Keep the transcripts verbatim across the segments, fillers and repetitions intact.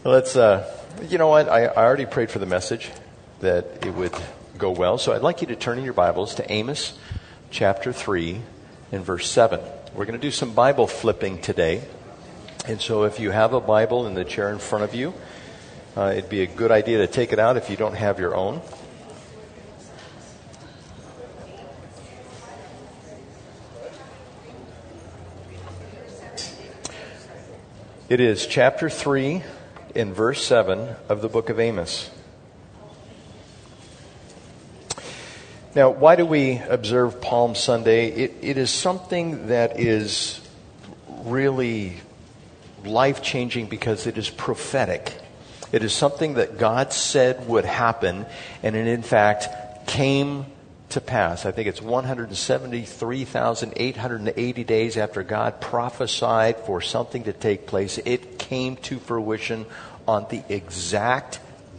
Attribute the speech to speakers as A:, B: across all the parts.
A: Let's, uh, you know what? I, I already prayed for the message that it would go well. So I'd like you to turn in your Bibles to Amos chapter three and verse seven. We're going to do some Bible flipping today. And so if you have a Bible in the chair in front of you, uh, it'd be a good idea to take it out if you don't have your own. It is chapter three in verse seven of the book of Amos. Now, why do we observe Palm Sunday? It, it is something that is really life-changing because it is prophetic. It is something that God said would happen, and it in fact came to pass. I think it's one hundred seventy-three thousand eight hundred eighty days after God prophesied for something to take place. It came to fruition on the exact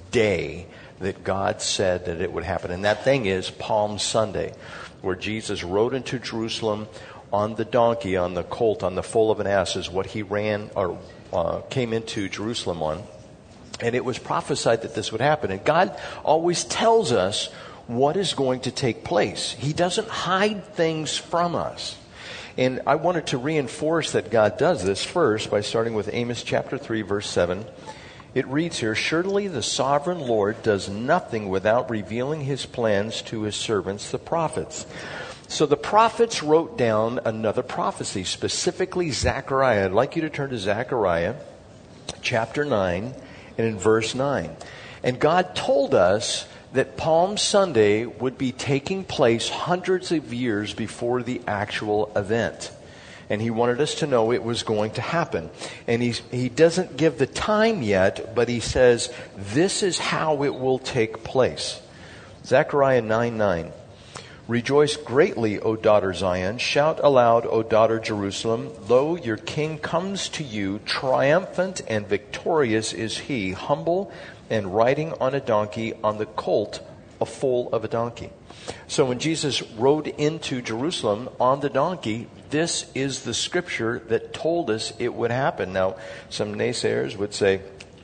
A: day that God said that it would happen. And that thing is Palm Sunday, where Jesus rode into Jerusalem on the donkey, on the colt, on the foal of an ass, is what he ran or uh, came into Jerusalem on. And it was prophesied that this would happen. And God always tells us what is going to take place. He doesn't hide things from us. And I wanted to reinforce that God does this first by starting with Amos chapter three, verse seven. It reads here, "Surely the sovereign Lord does nothing without revealing his plans to his servants, the prophets." So the prophets wrote down another prophecy, specifically Zechariah. I'd like you to turn to Zechariah chapter nine and in verse nine. And God told us that Palm Sunday would be taking place hundreds of years before the actual event. And he wanted us to know it was going to happen. And he's, he doesn't give the time yet, but he says this is how it will take place. Zechariah nine nine. "Rejoice greatly, O daughter Zion. Shout aloud, O daughter Jerusalem. Lo, your king comes to you. Triumphant and victorious is he, humble and riding on a donkey, on the colt, a foal of a donkey." So when Jesus rode into Jerusalem on the donkey, this is the scripture that told us it would happen. Now, some naysayers would say,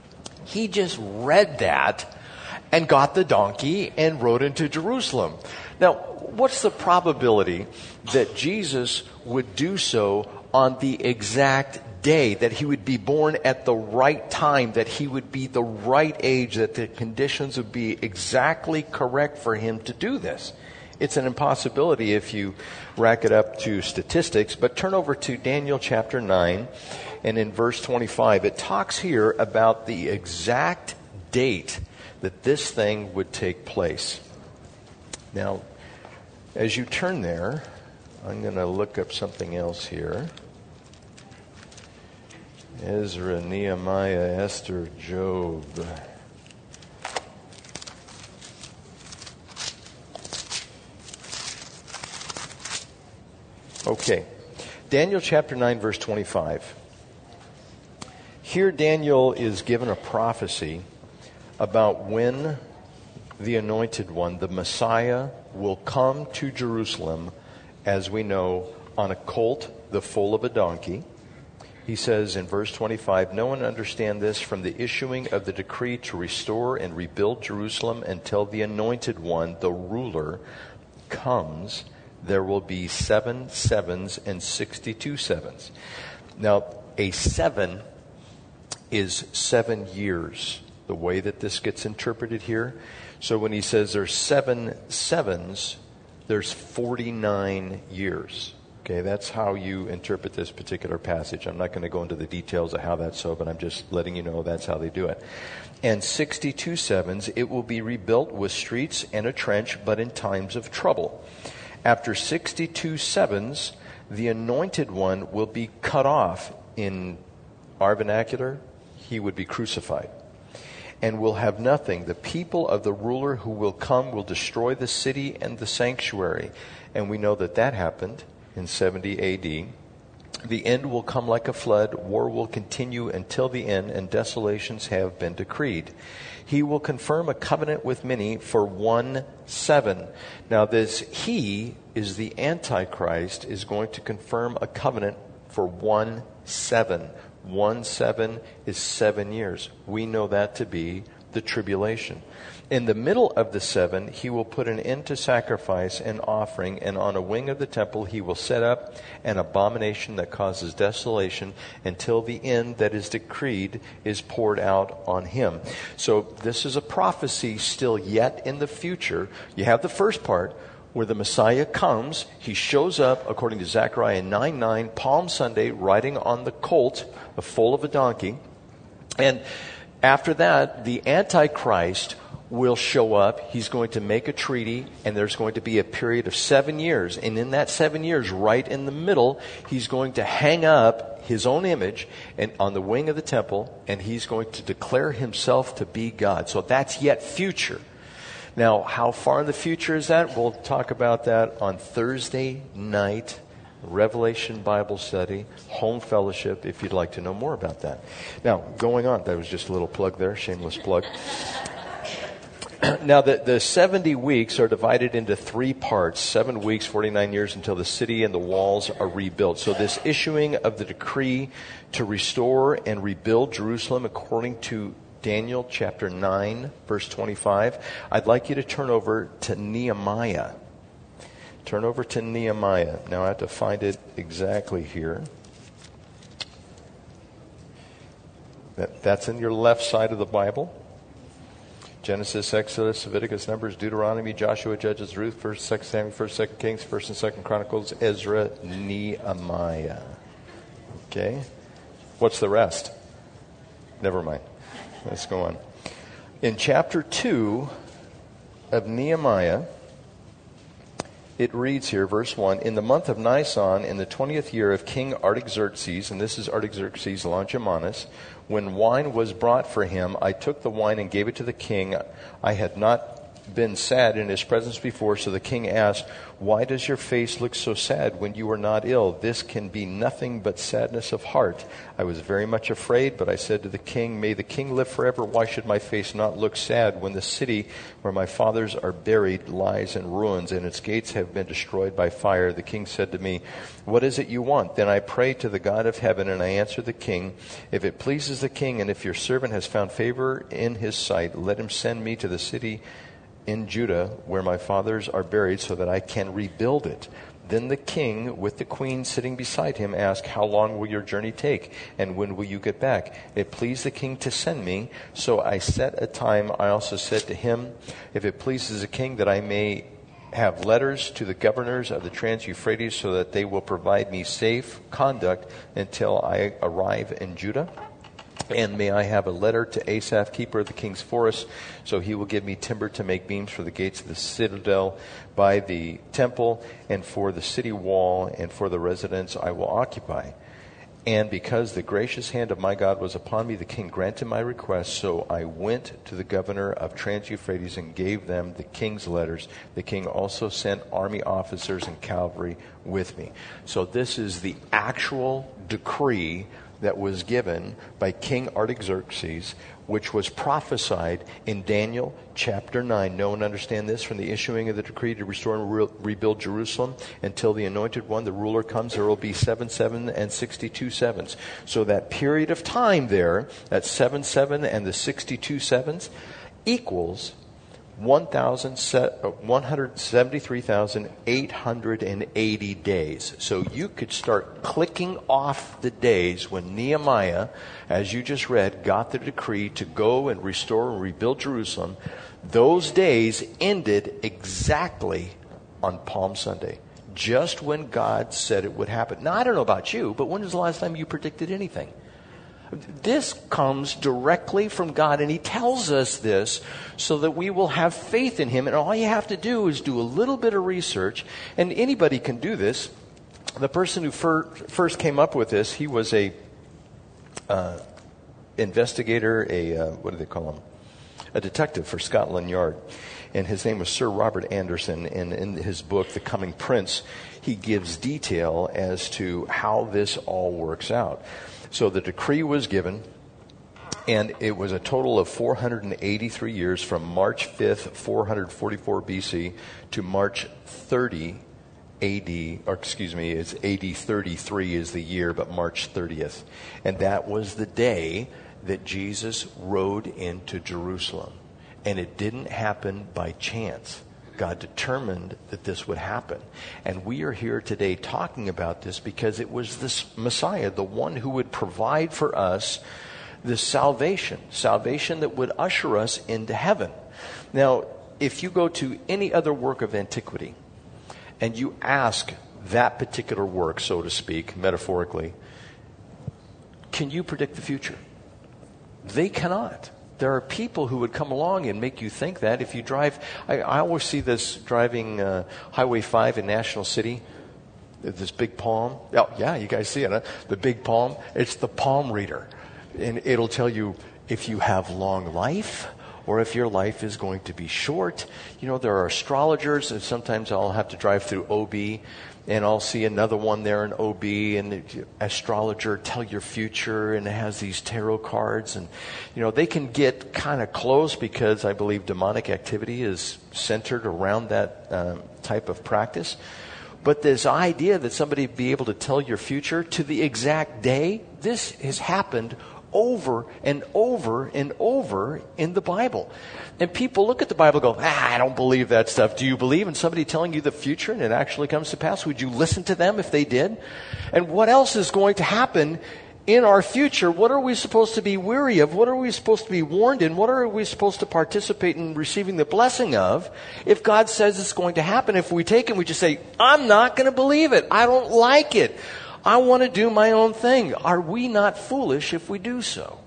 A: he just read that and got the donkey and rode into Jerusalem. Now, what's the probability that Jesus would do so on the exact day, that he would be born at the right time, that he would be the right age, that the conditions would be exactly correct for him to do this? It's an impossibility if you rack it up to statistics. But turn over to Daniel chapter nine, and in verse twenty-five, it talks here about the exact date that this thing would take place. Now, as you turn there, I'm going to look up something else here. Ezra, Nehemiah, Esther, Job. Okay. Daniel chapter nine, verse twenty-five. Here Daniel is given a prophecy about when the Anointed One, the Messiah, will come to Jerusalem, as we know, on a colt, the foal of a donkey. He says in verse twenty-five, "No one understand this from the issuing of the decree to restore and rebuild Jerusalem until the Anointed One, the ruler, comes. There will be seven sevens and sixty-two sevens." Now, a seven is seven years, the way that this gets interpreted here. So when he says there's seven sevens, there's forty-nine years. Okay, that's how you interpret this particular passage. I'm not going to go into the details of how that's so, but I'm just letting you know that's how they do it. And sixty-two sevens, it will be rebuilt with streets and a trench, but in times of trouble. After sixty-two sevens, the Anointed One will be cut off. In our vernacular, he would be crucified. And will have nothing. The people of the ruler who will come will destroy the city and the sanctuary. And we know that that happened in seventy A D. The end will come like a flood. War will continue until the end, and desolations have been decreed. He will confirm a covenant with many for one seven. Now this he is the Antichrist, is going to confirm a covenant for one seven. One seven is seven years. We know that to be the tribulation. In the middle of the seven, he will put an end to sacrifice and offering, and on a wing of the temple he will set up an abomination that causes desolation until the end that is decreed is poured out on him. So this is a prophecy still yet in the future. You have the first part where the Messiah comes. He shows up, according to Zechariah nine nine, Palm Sunday, riding on the colt, the foal of a donkey. And after that, the Antichrist will show up. He's going to make a treaty, and there's going to be a period of seven years. And in that seven years, right in the middle, he's going to hang up his own image and on the wing of the temple, and he's going to declare himself to be God. So that's yet future. Now, how far in the future is that? We'll talk about that on Thursday night, Revelation Bible Study, Home Fellowship, if you'd like to know more about that. Now, going on, that was just a little plug there, shameless plug. Now, the, the seventy weeks are divided into three parts. Seven weeks, forty-nine years, until the city and the walls are rebuilt. So this issuing of the decree to restore and rebuild Jerusalem according to Daniel chapter nine, verse twenty-five. I'd like you to turn over to Nehemiah. Turn over to Nehemiah. Now I have to find it exactly here. That, that's in your left side of the Bible. Genesis, Exodus, Leviticus, Numbers, Deuteronomy, Joshua, Judges, Ruth, First, Second Samuel, First, Second Kings, First and Second Chronicles, Ezra, Nehemiah. Okay? What's the rest? Never mind. Let's go on. In chapter two of Nehemiah, it reads here, verse one, in the month of Nisan, in the twentieth year of King Artaxerxes, and this is Artaxerxes Longimanus, when wine was brought for him, I took the wine and gave it to the king. I had not been sad in his presence before, so the king asked, why does your face look so sad when you are not ill? This can be nothing but sadness of heart. I was very much afraid, but I said to the king, may the king live forever. Why should my face not look sad when the city where my fathers are buried lies in ruins and its gates have been destroyed by fire? The king said to me, what is it you want? Then I prayed to the God of heaven, and I answered the king, if it pleases the king, and if your servant has found favor in his sight, let him send me to the city in Judah where my fathers are buried so that I can rebuild it. Then the king, with the queen sitting beside him, asked, how long will your journey take, and when will you get back? It pleased the king to send me, so I set a time. I also said to him, if it pleases the king, that I may have letters to the governors of the Trans-Euphrates so that they will provide me safe conduct until I arrive in Judah. And may I have a letter to Asaph, keeper of the king's forest, so he will give me timber to make beams for the gates of the citadel by the temple, and for the city wall, and for the residence I will occupy. And because the gracious hand of my God was upon me, the king granted my request. So I went to the governor of Trans-Euphrates and gave them the king's letters. The king also sent army officers and cavalry with me. So this is the actual decree that was given by King Artaxerxes, which was prophesied in Daniel chapter nine. Know and understand this: from the issuing of the decree to restore and re- rebuild Jerusalem until the anointed one, the ruler, comes, there will be seven seven and sixty-two sevens. So that period of time there, that seven seven and the sixty-two sevens, equals one hundred seventy-three thousand eight hundred eighty days. So you could start clicking off the days when Nehemiah, as you just read, got the decree to go and restore and rebuild Jerusalem. Those days ended exactly on Palm Sunday, just when God said it would happen. Now, I don't know about you, but when was the last time you predicted anything? This comes directly from God, and He tells us this so that we will have faith in Him. And all you have to do is do a little bit of research, and anybody can do this. The person who fir- first came up with this, he was a uh, investigator, a uh, what do they call him? A detective for Scotland Yard, and his name was Sir Robert Anderson. And in his book, The Coming Prince, he gives detail as to how this all works out. So the decree was given, and it was a total of four hundred eighty-three years, from March fifth, four forty-four B C to March thirtieth A D, or excuse me, it's A D thirty-three is the year, but March thirtieth. And that was the day that Jesus rode into Jerusalem. And it didn't happen by chance. God determined that this would happen. And we are here today talking about this because it was this Messiah, the one who would provide for us this salvation, salvation that would usher us into heaven. Now, if you go to any other work of antiquity and you ask that particular work, so to speak, metaphorically, can you predict the future? They cannot. There are people who would come along and make you think that. If you drive, I, I always see this driving uh, Highway five in National City, this big palm. Oh, yeah, you guys see it, huh? The big palm. It's the palm reader. And it'll tell you if you have long life or if your life is going to be short. You know, there are astrologers, and sometimes I'll have to drive through O B, and I'll see another one there in O B, and the astrologer tell your future, and it has these tarot cards. And, you know, they can get kind of close because I believe demonic activity is centered around that um, type of practice. But this idea that somebody be able to tell your future to the exact day, this has happened over and over and over in the Bible. And people look at the Bible and go, ah, I don't believe that stuff. Do you believe in somebody telling you the future and it actually comes to pass? Would you listen to them if they did? And what else is going to happen in our future? What are we supposed to be weary of? What are we supposed to be warned in? What are we supposed to participate in receiving the blessing of if God says it's going to happen? If we take it and we just say, I'm not going to believe it. I don't like it. I want to do my own thing. Are we not foolish if we do so?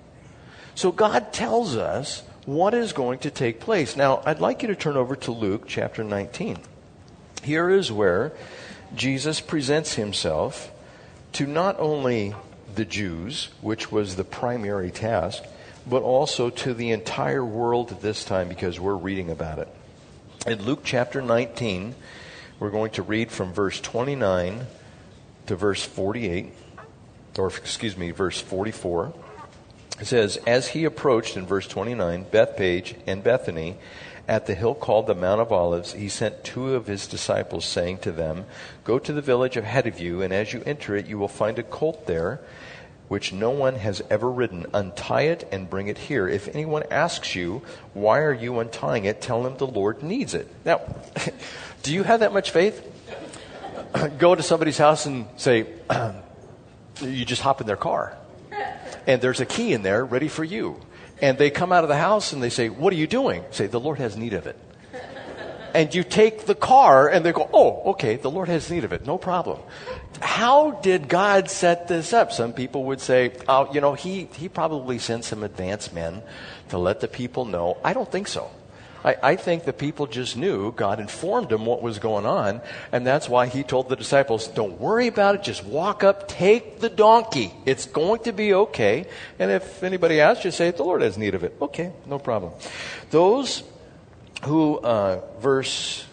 A: So God tells us what is going to take place. Now, I'd like you to turn over to Luke chapter nineteen. Here is where Jesus presents himself to not only the Jews, which was the primary task, but also to the entire world at this time because we're reading about it. In Luke chapter nineteen, we're going to read from verse twenty-nine to verse forty-eight, or excuse me, verse forty-four. It says, as he approached, in verse twenty-nine, Bethpage and Bethany, at the hill called the Mount of Olives, he sent two of his disciples, saying to them, go to the village ahead of you, and as you enter it, you will find a colt there, which no one has ever ridden. Untie it and bring it here. If anyone asks you, why are you untying it? Tell him the Lord needs it. Now, do you have that much faith? Go to somebody's house and say, you just hop in their car. And there's a key in there ready for you. And they come out of the house and they say, what are you doing? Say, the Lord has need of it. And you take the car and they go, oh, okay, the Lord has need of it. No problem. How did God set this up? Some people would say, oh, you know, he, he probably sent some advanced men to let the people know. I don't think so. I, I think the people just knew. God informed them what was going on, and that's why he told the disciples, don't worry about it, just walk up, take the donkey. It's going to be okay. And if anybody asks you, say, the Lord has need of it. Okay, no problem. Those who, uh, verse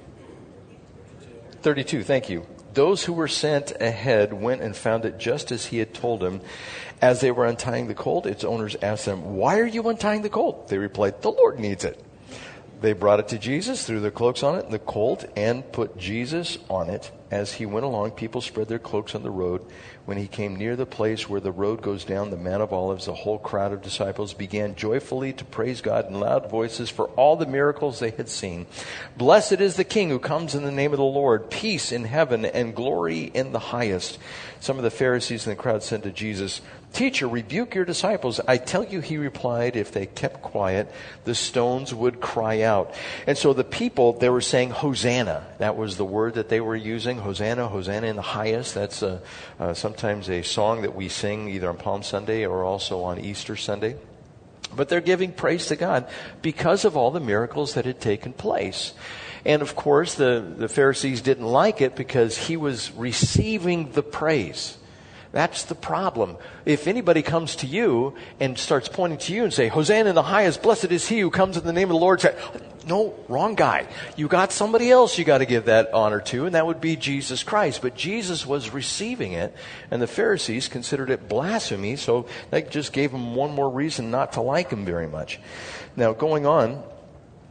A: thirty-two, thank you. Those who were sent ahead went and found it just as he had told them. As they were untying the colt, its owners asked them, why are you untying the colt? They replied, the Lord needs it. They brought it to Jesus, threw their cloaks on it, and the colt, and put Jesus on it. As he went along, people spread their cloaks on the road. When he came near the place where the road goes down, the Mount of Olives, the whole crowd of disciples began joyfully to praise God in loud voices for all the miracles they had seen. Blessed is the King who comes in the name of the Lord, peace in heaven and glory in the highest. Some of the Pharisees in the crowd said to Jesus, Teacher, rebuke your disciples. I tell you, he replied, if they kept quiet, the stones would cry out. And so the people, they were saying, Hosanna. That was the word that they were using. Hosanna, Hosanna in the highest. That's a, uh, sometimes a song that we sing either on Palm Sunday or also on Easter Sunday. But they're giving praise to God because of all the miracles that had taken place. And of course, the, the Pharisees didn't like it because he was receiving the praise. That's the problem. If anybody comes to you and starts pointing to you and say, Hosanna in the highest, blessed is he who comes in the name of the Lord. Say, no, wrong guy. You got somebody else you got to give that honor to, and that would be Jesus Christ. But Jesus was receiving it, and the Pharisees considered it blasphemy, so that just gave them one more reason not to like him very much. Now, going on,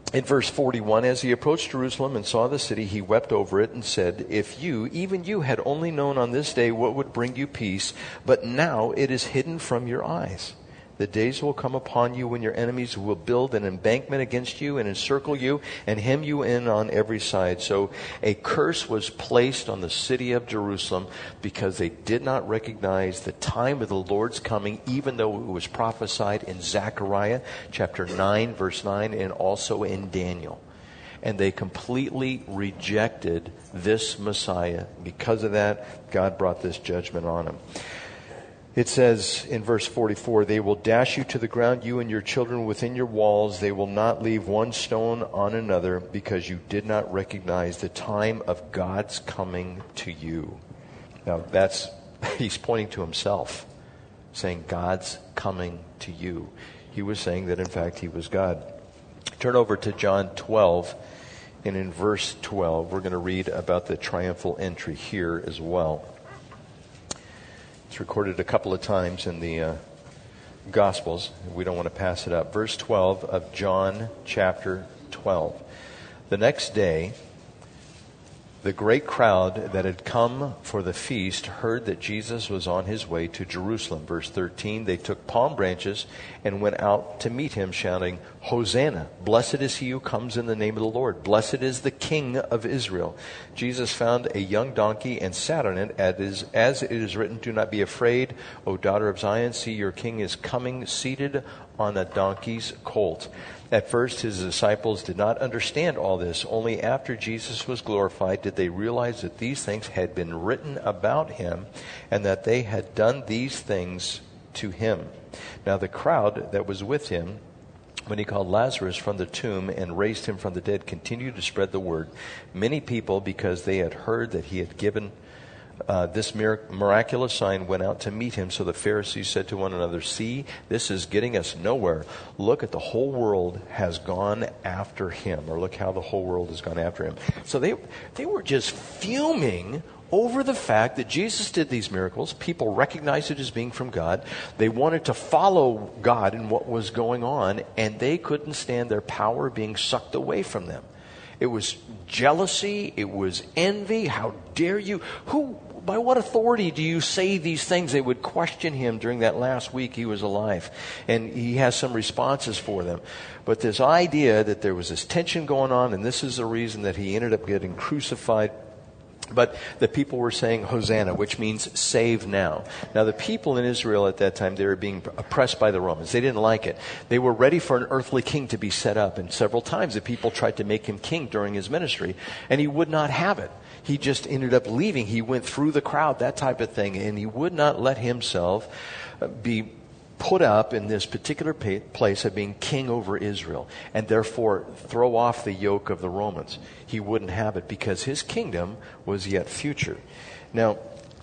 A: In verse forty-one, as he approached Jerusalem and saw the city, he wept over it and said, if you, even you, had only known on this day what would bring you peace, but now it is hidden from your eyes. The days will come upon you when your enemies will build an embankment against you and encircle you and hem you in on every side. So a curse was placed on the city of Jerusalem because they did not recognize the time of the Lord's coming, even though it was prophesied in Zechariah chapter nine, verse nine, and also in Daniel. And they completely rejected this Messiah. Because of that, God brought this judgment on them. It says in verse forty-four, they will dash you to the ground, you and your children within your walls. They will not leave one stone on another, because you did not recognize the time of God's coming to you. Now that's, he's pointing to himself, saying God's coming to you. He was saying that in fact he was God. Turn over to John twelve, and in verse twelve, we're going to read about the triumphal entry here as well. It's recorded a couple of times in the uh, Gospels. We don't want to pass it up. Verse twelve of John chapter twelve. The next day, the great crowd that had come for the feast heard that Jesus was on his way to Jerusalem. Verse thirteen, they took palm branches and went out to meet him, shouting, Hosanna! Blessed is he who comes in the name of the Lord. Blessed is the King of Israel. Jesus found a young donkey and sat on it, as it is written, do not be afraid, O daughter of Zion. See, your king is coming, seated on a donkey's colt. At first, his disciples did not understand all this. Only after Jesus was glorified did they realize that these things had been written about him and that they had done these things to him. Now the crowd that was with him, when he called Lazarus from the tomb and raised him from the dead, continued to spread the word. Many people, because they had heard that he had given Uh, this mirac- miraculous sign, went out to meet him. So the Pharisees said to one another, see, this is getting us nowhere. Look at the whole world has gone after him. Or look how the whole world has gone after him. So they they were just fuming over the fact that Jesus did these miracles. People recognized it as being from God. They wanted to follow God in what was going on, and they couldn't stand their power being sucked away from them. It was jealousy. It was envy. How dare you? Who, by what authority do you say these things? They would question him during that last week he was alive. And he has some responses for them. But this idea that there was this tension going on, and this is the reason that he ended up getting crucified. But the people were saying Hosanna, which means save now. Now the people in Israel at that time, they were being oppressed by the Romans. They didn't like it. They were ready for an earthly king to be set up. And several times the people tried to make him king during his ministry, and he would not have it. He just ended up leaving. He went through the crowd, that type of thing, and he would not let himself be put up in this particular place of being king over Israel, and therefore throw off the yoke of the Romans. He wouldn't have it because his kingdom was yet future. Now,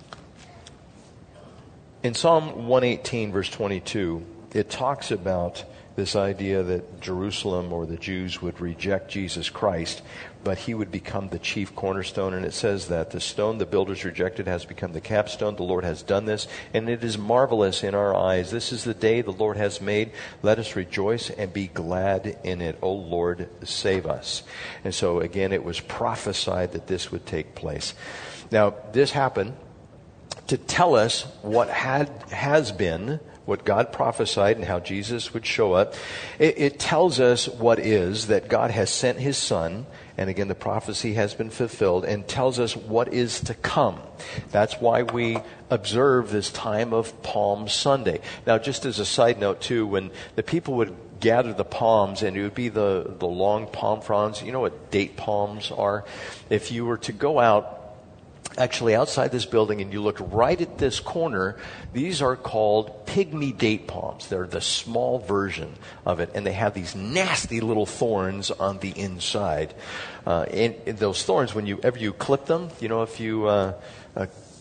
A: in Psalm one eighteen, verse twenty-two, it talks about this idea that Jerusalem or the Jews would reject Jesus Christ, but he would become the chief cornerstone. And it says that the stone the builders rejected has become the capstone. The Lord has done this, and it is marvelous in our eyes. This is the day the Lord has made. Let us rejoice and be glad in it. O Lord, save us. And so again, it was prophesied that this would take place. Now, this happened to tell us what had has been, what God prophesied and how Jesus would show up. It, it tells us what is, that God has sent his Son, and again the prophecy has been fulfilled, and tells us what is to come. That's why we observe this time of Palm Sunday. Now, just as a side note too, when the people would gather the palms, and it would be the, the long palm fronds, you know what date palms are? If you were to go out actually outside this building and you look right at this corner, these are called pygmy date palms. They're the small version of it, and they have these nasty little thorns on the inside. Uh, and, and those thorns, whenever you clip them, you know, if you uh, uh,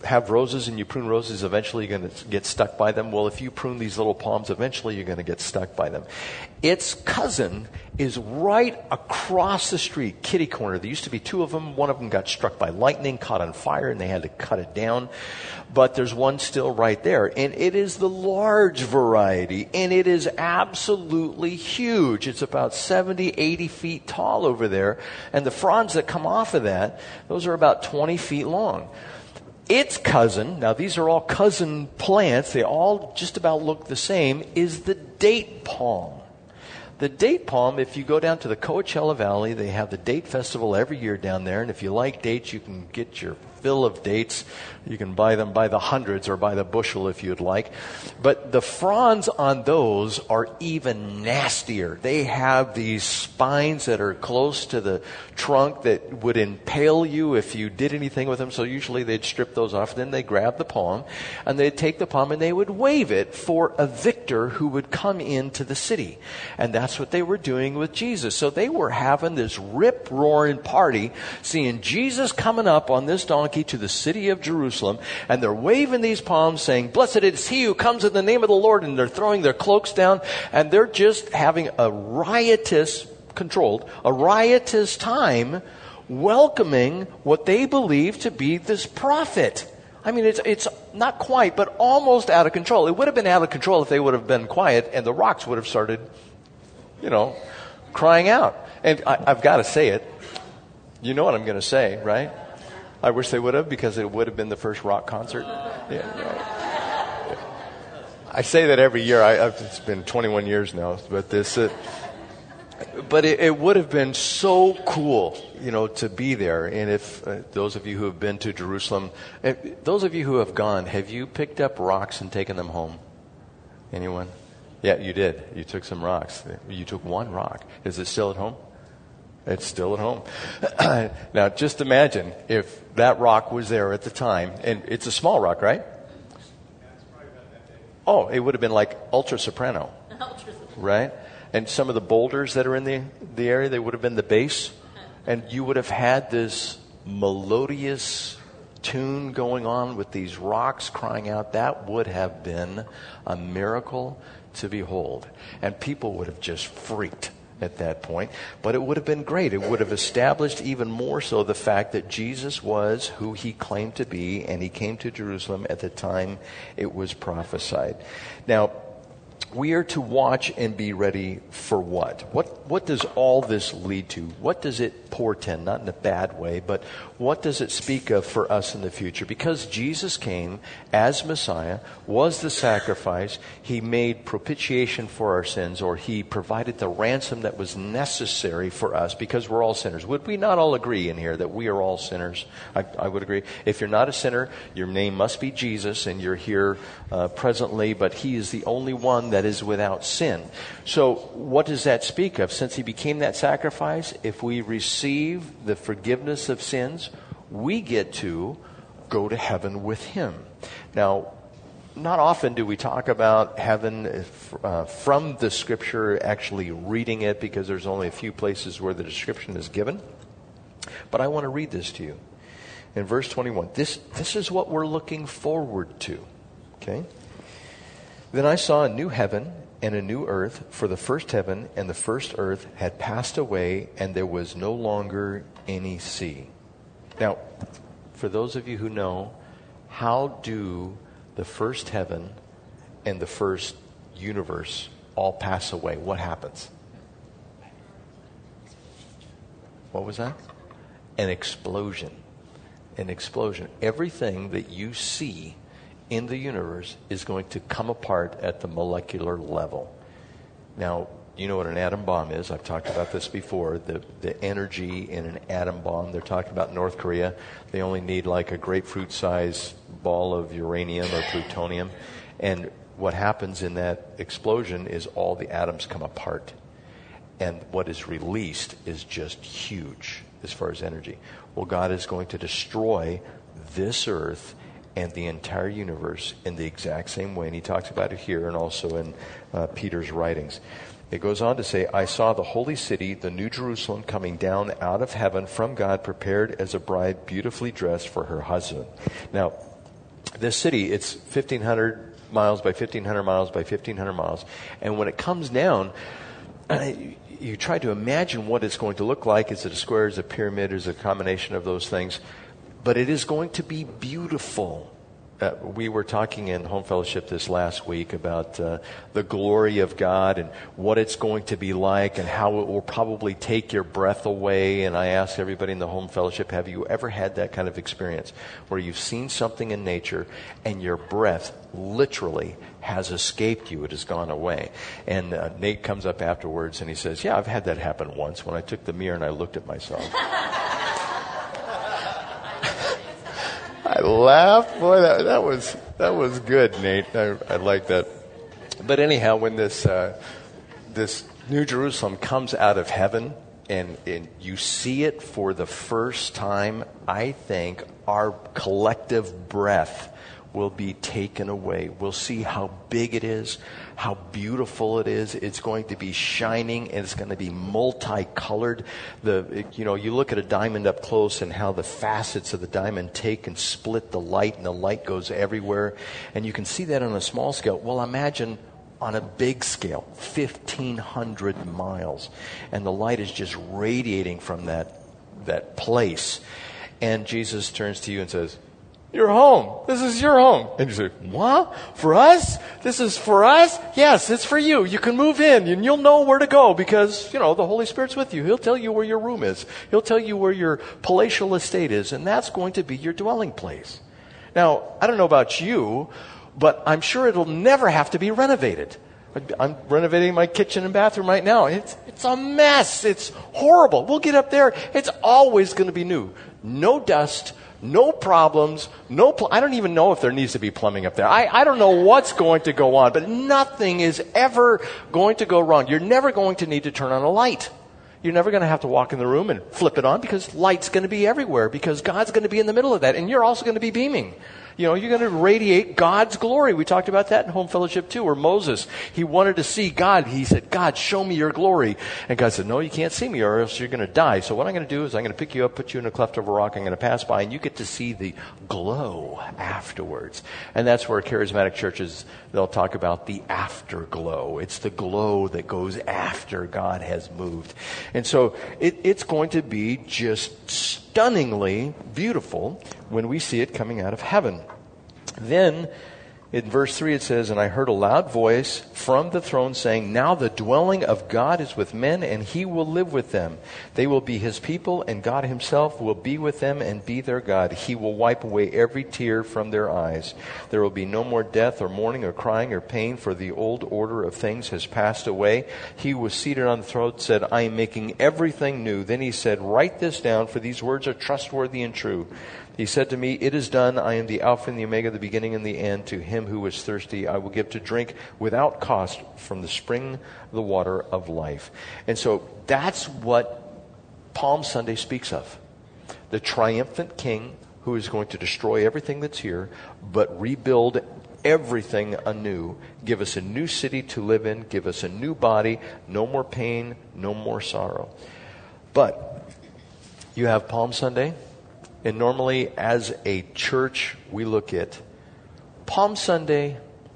A: have roses and you prune roses, eventually you're going to get stuck by them. Well, if you prune these little palms, eventually you're going to get stuck by them. Its cousin is right across the street, kitty corner. There used to be two of them. One of them got struck by lightning, caught on fire, and they had to cut it down. But there's one still right there. And it is the large variety, and it is absolutely huge. It's about seventy, eighty feet tall over there. And the fronds that come off of that, those are about twenty feet long. Its cousin, now these are all cousin plants, they all just about look the same, is the date palm. The date palm, if you go down to the Coachella Valley, they have the date festival every year down there. And if you like dates, you can get your fill of dates. You can buy them by the hundreds or by the bushel if you'd like. But the fronds on those are even nastier. They have these spines that are close to the trunk that would impale you if you did anything with them. So usually they'd strip those off. Then they grab the palm and they'd take the palm and they would wave it for a victor who would come into the city. And that's what they were doing with Jesus. So they were having this rip-roaring party, seeing Jesus coming up on this donkey to the city of Jerusalem, and they're waving these palms saying, "Blessed is he who comes in the name of the Lord," and they're throwing their cloaks down, and they're just having a riotous, controlled, a riotous time welcoming what they believe to be this prophet. I mean, it's it's not quite, but almost out of control. It would have been out of control if they would have been quiet and the rocks would have started, you know, crying out. And I, I've got to say it. You know what I'm going to say, right? I wish they would have, because it would have been the first rock concert. Yeah, right. I say that every year. I, I've, it's been twenty-one years now, but this, uh, but it, it would have been so cool, you know, to be there. And if uh, those of you who have been to Jerusalem, if, those of you who have gone, have you picked up rocks and taken them home? Anyone? Yeah, you did. You took some rocks. You took one rock. Is it still at home? It's still at home. Now, just imagine if that rock was there at the time, and it's a small rock, right? Oh, it would have been like ultra soprano, right? And some of the boulders that are in the, the area, they would have been the bass, and you would have had this melodious tune going on with these rocks crying out. That would have been a miracle to behold, and people would have just freaked at that point. But it would have been great. It would have established even more so the fact that Jesus was who he claimed to be, and he came to Jerusalem at the time it was prophesied. Now, we are to watch and be ready for what? What what does all this lead to? What does it portend? Not in a bad way, but what does it speak of for us in the future? Because Jesus came as Messiah, was the sacrifice, he made propitiation for our sins, or he provided the ransom that was necessary for us, because we're all sinners. Would we not all agree in here that we are all sinners? I, I would agree. If you're not a sinner, your name must be Jesus, and you're here uh, presently, but he is the only one that is without sin. So what does that speak of? Since he became that sacrifice, if we receive the forgiveness of sins, we get to go to heaven with him. Now, not often do we talk about heaven uh, from the scripture, actually reading it, because there's only a few places where the description is given. But I want to read this to you. In verse twenty-one, this, this is what we're looking forward to. Okay? Then I saw a new heaven and a new earth, for the first heaven and the first earth had passed away, and there was no longer any sea. Now, for those of you who know, how do the first heaven and the first universe all pass away? What happens? What was that? An explosion. An explosion. Everything that you see in the universe is going to come apart at the molecular level. Now, you know what an atom bomb is. I've talked about this before. The the energy in an atom bomb. They're talking about North Korea. They only need like a grapefruit-sized ball of uranium or plutonium. And what happens in that explosion is all the atoms come apart. And what is released is just huge as far as energy. Well, God is going to destroy this earth and the entire universe in the exact same way. And he talks about it here and also in uh, Peter's writings. It goes on to say, I saw the holy city, the new Jerusalem, coming down out of heaven from God, prepared as a bride beautifully dressed for her husband. Now, this city, it's fifteen hundred miles by fifteen hundred miles by fifteen hundred miles. And when it comes down, you try to imagine what it's going to look like. Is it a square? Is it a pyramid? Is it a combination of those things? But it is going to be beautiful. Uh, we were talking in Home Fellowship this last week about uh, the glory of God and what it's going to be like and how it will probably take your breath away. And I asked everybody in the Home Fellowship, have you ever had that kind of experience where you've seen something in nature and your breath literally has escaped you? It has gone away. And uh, Nate comes up afterwards and he says, yeah, I've had that happen once when I took the mirror and I looked at myself. I laughed. Boy, that, that was that was good, Nate. I, I like that. But anyhow, when this uh, this New Jerusalem comes out of heaven and, and you see it for the first time, I think our collective breath will be taken away. We'll see how big it is, how beautiful it is. It's going to be shining and it's going to be multicolored. The, you know, you look at a diamond up close and how the facets of the diamond take and split the light, and the light goes everywhere. And you can see that on a small scale. Well, imagine on a big scale, fifteen hundred miles. And the light is just radiating from that, that place. And Jesus turns to you and says, you're home. This is your home. And you say, what? For us? This is for us? Yes, it's for you. You can move in and you'll know where to go because, you know, the Holy Spirit's with you. He'll tell you where your room is. He'll tell you where your palatial estate is, and that's going to be your dwelling place. Now, I don't know about you, but I'm sure it'll never have to be renovated. I'm renovating my kitchen and bathroom right now. It's, it's a mess. It's horrible. We'll get up there. It's always going to be new. No dust. No problems, no, pl- I don't even know if there needs to be plumbing up there. I, I don't know what's going to go on, but nothing is ever going to go wrong. You're never going to need to turn on a light. You're never going to have to walk in the room and flip it on because light's going to be everywhere because God's going to be in the middle of that, and you're also going to be beaming. You know, you're going to radiate God's glory. We talked about that in Home Fellowship too, where Moses, he wanted to see God. He said, God, show me your glory. And God said, no, you can't see me or else you're going to die. So what I'm going to do is I'm going to pick you up, put you in a cleft of a rock. I'm going to pass by and you get to see the glow afterwards. And that's where charismatic churches, they'll talk about the afterglow. It's the glow that goes after God has moved. And so it, it's going to be just stunningly beautiful when we see it coming out of heaven. Then in verse three it says, and I heard a loud voice from the throne saying, now the dwelling of God is with men, and he will live with them. They will be his people, and God himself will be with them and be their God. He will wipe away every tear from their eyes. There will be no more death or mourning or crying or pain, for the old order of things has passed away. He who was seated on the throne said, I am making everything new. Then he said, write this down, for these words are trustworthy and true. He said to me, it is done. I am the Alpha and the Omega, the beginning and the end. To him who is thirsty, I will give to drink without cost from the spring of the water of life. And so that's what Palm Sunday speaks of. The triumphant king who is going to destroy everything that's here, but rebuild everything anew. Give us a new city to live in. Give us a new body. No more pain. No more sorrow. But you have Palm Sunday. And normally, as a church, we look at Palm Sunday,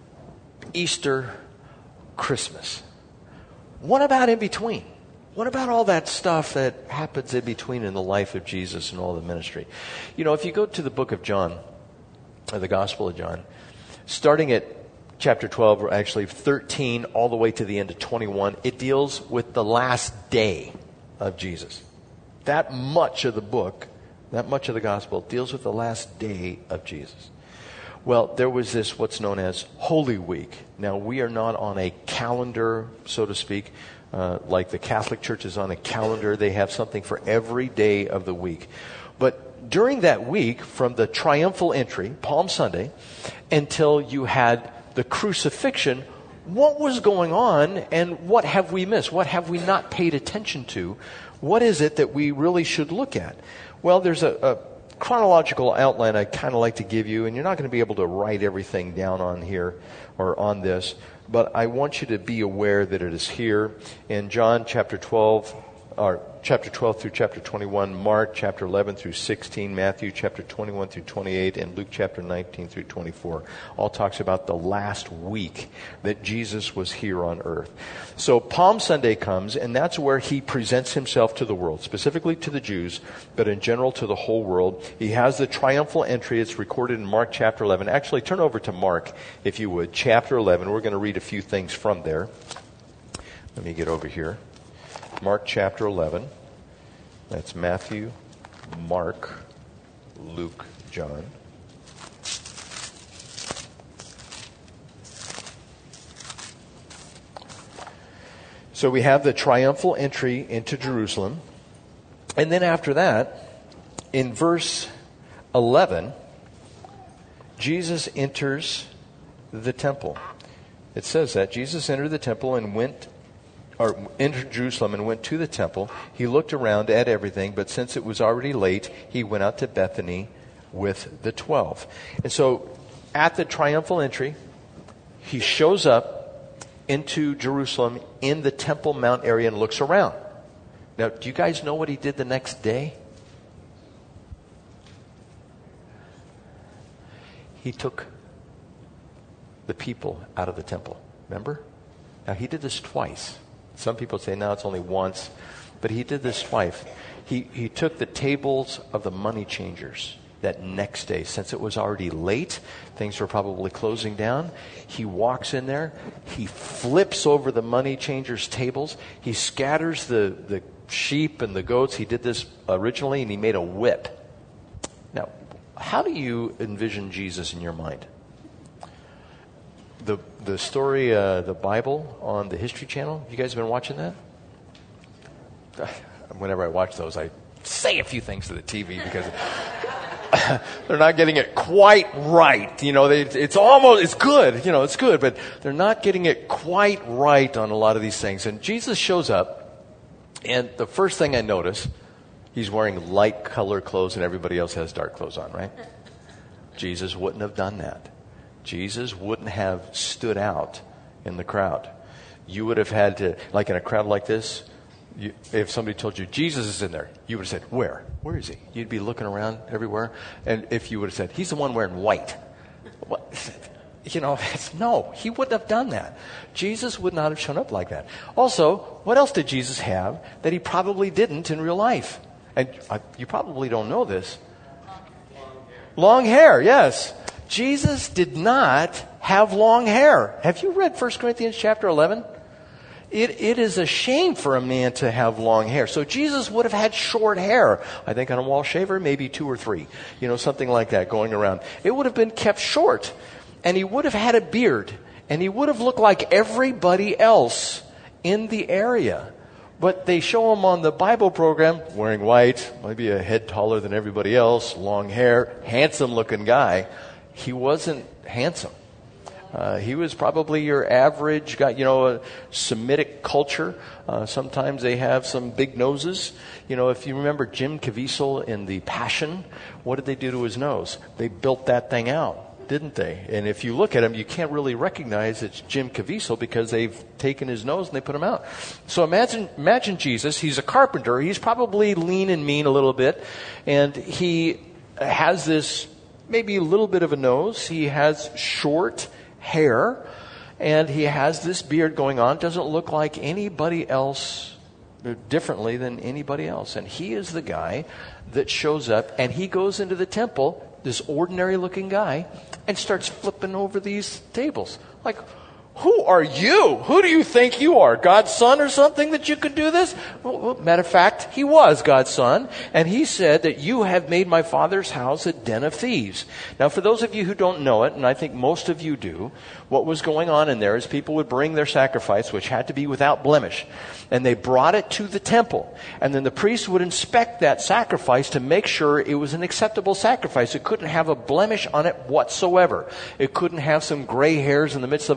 A: Easter, Christmas. What about in between? What about all that stuff that happens in between in the life of Jesus and all the ministry? You know, if you go to the book of John, or the Gospel of John, starting at chapter twelve, or actually thirteen, all the way to the end of twenty-one, it deals with the last day of Jesus. That much of the book, that much of the gospel deals with the last day of Jesus. Well, there was this, what's known as Holy Week. Now, we are not on a calendar, so to speak, uh, like the Catholic Church is on a calendar. They have something for every day of the week. But during that week, from the triumphal entry, Palm Sunday, until you had the crucifixion, what was going on and what have we missed? What have we not paid attention to? What is it that we really should look at? Well, there's a, a chronological outline I kind of like to give you, and you're not going to be able to write everything down on here or on this, but I want you to be aware that it is here in John chapter twelve, or chapter twelve through chapter twenty-one, Mark chapter eleven through sixteen, Matthew chapter twenty-one through twenty-eight, and Luke chapter nineteen through twenty-four. All talks about the last week that Jesus was here on earth. So Palm Sunday comes, and that's where he presents himself to the world, specifically to the Jews, but in general to the whole world. He has the triumphal entry. It's recorded in Mark chapter eleven. Actually, turn over to Mark, if you would, chapter eleven. We're going to read a few things from there. Let me get over here. Mark chapter eleven. That's Matthew, Mark, Luke, John. So we have the triumphal entry into Jerusalem. And then after that, in verse eleven, Jesus enters the temple. It says that Jesus entered the temple and went or entered Jerusalem and went to the temple. He looked around at everything, but since it was already late, he went out to Bethany with the twelve. And so at the triumphal entry, he shows up into Jerusalem in the Temple Mount area and looks around. Now, do you guys know what he did the next day? He took the people out of the temple. Remember? Now, he did this twice. Some people say, no, it's only once. But he did this twice. He, he took the tables of the money changers that next day. Since it was already late, things were probably closing down. He walks in there. He flips over the money changers' tables. He scatters the, the sheep and the goats. He did this originally, and he made a whip. Now, how do you envision Jesus in your mind? The the story, uh, the Bible on the History Channel. You guys have been watching that? Whenever I watch those, I say a few things to the T V because they're not getting it quite right. You know, they, it's almost, it's good. You know, it's good, but they're not getting it quite right on a lot of these things. And Jesus shows up, and the first thing I notice, he's wearing light color clothes and everybody else has dark clothes on, right? Jesus wouldn't have done that. Jesus wouldn't have stood out in the crowd. You would have had to, like in a crowd like this, you, if somebody told you, Jesus is in there, you would have said, where? Where is he? You'd be looking around everywhere. And if you would have said, he's the one wearing white. What? You know, it's, no, he wouldn't have done that. Jesus would not have shown up like that. Also, what else did Jesus have that he probably didn't in real life? And uh, you probably don't know this. Long hair, yes. Jesus did not have long hair. Have you read First Corinthians chapter eleven? It, it is a shame for a man to have long hair. So Jesus would have had short hair. I think on a wall shaver, maybe two or three. You know, something like that going around. It would have been kept short. And he would have had a beard. And he would have looked like everybody else in the area. But they show him on the Bible program wearing white, maybe a head taller than everybody else, long hair, handsome looking guy. He wasn't handsome. Uh, he was probably your average guy, you know, a Semitic culture. Uh, sometimes they have some big noses. You know, if you remember Jim Caviezel in The Passion, what did they do to his nose? They built that thing out, didn't they? And if you look at him, you can't really recognize it's Jim Caviezel because they've taken his nose and they put him out. So imagine, imagine Jesus. He's a carpenter. He's probably lean and mean a little bit. And he has this maybe a little bit of a nose. He has short hair, and he has this beard going on. Doesn't look like anybody else, differently than anybody else. And he is the guy that shows up, and he goes into the temple, this ordinary looking guy, and starts flipping over these tables. Like, who are you? Who do you think you are? God's son or something that you could do this? Well, well, matter of fact, he was God's son. And he said that you have made my father's house a den of thieves. Now, for those of you who don't know it, and I think most of you do, what was going on in there is people would bring their sacrifice, which had to be without blemish. And they brought it to the temple. And then the priest would inspect that sacrifice to make sure it was an acceptable sacrifice. It couldn't have a blemish on it whatsoever. It couldn't have some gray hairs in the midst of a bunch of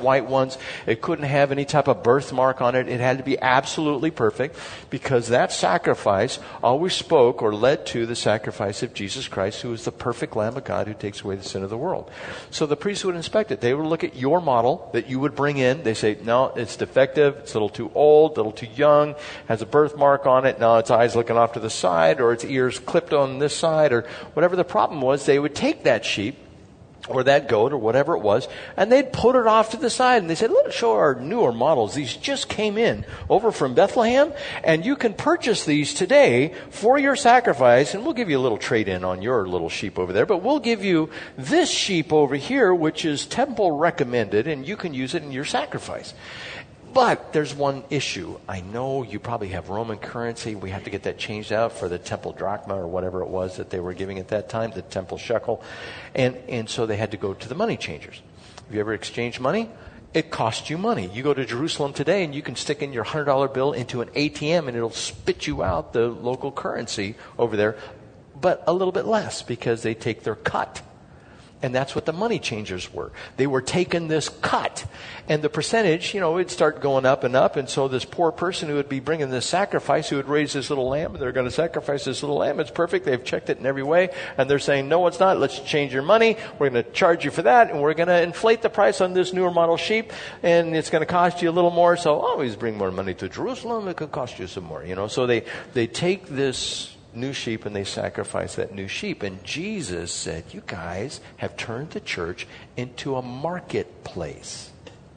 A: white ones. It couldn't have any type of birthmark on it. It had to be absolutely perfect, because that sacrifice always spoke or led to the sacrifice of Jesus Christ, who is the perfect Lamb of God who takes away the sin of the world. So the priest would inspect it. They would look at your model that you would bring in. They say, no, it's defective. It's a little too old, a little too young, has a birthmark on it. No, its eyes looking off to the side, or its ears clipped on this side, or whatever the problem was. They would take that sheep or that goat or whatever it was, and they'd put it off to the side, and they said, let's show our newer models. These just came in over from Bethlehem, and you can purchase these today for your sacrifice, and we'll give you a little trade-in on your little sheep over there, but we'll give you this sheep over here, which is temple recommended, and you can use it in your sacrifice. But there's one issue. I know you probably have Roman currency. We have to get that changed out for the temple drachma or whatever it was that they were giving at that time, the temple shekel. And, and so they had to go to the money changers. Have you ever exchanged money? It costs you money. You go to Jerusalem today and you can stick in your one hundred dollar bill into an A T M and it'll spit you out the local currency over there, but a little bit less because they take their cut. And that's what the money changers were. They were taking this cut. And the percentage, you know, it'd start going up and up. And so this poor person who would be bringing this sacrifice, who would raise this little lamb, and they're going to sacrifice this little lamb. It's perfect. They've checked it in every way. And they're saying, no, it's not. Let's change your money. We're going to charge you for that. And we're going to inflate the price on this newer model sheep. And it's going to cost you a little more. So always bring more money to Jerusalem. It could cost you some more, you know. So they, they take this new sheep and they sacrifice that new sheep. And Jesus said, you guys have turned the church into a marketplace.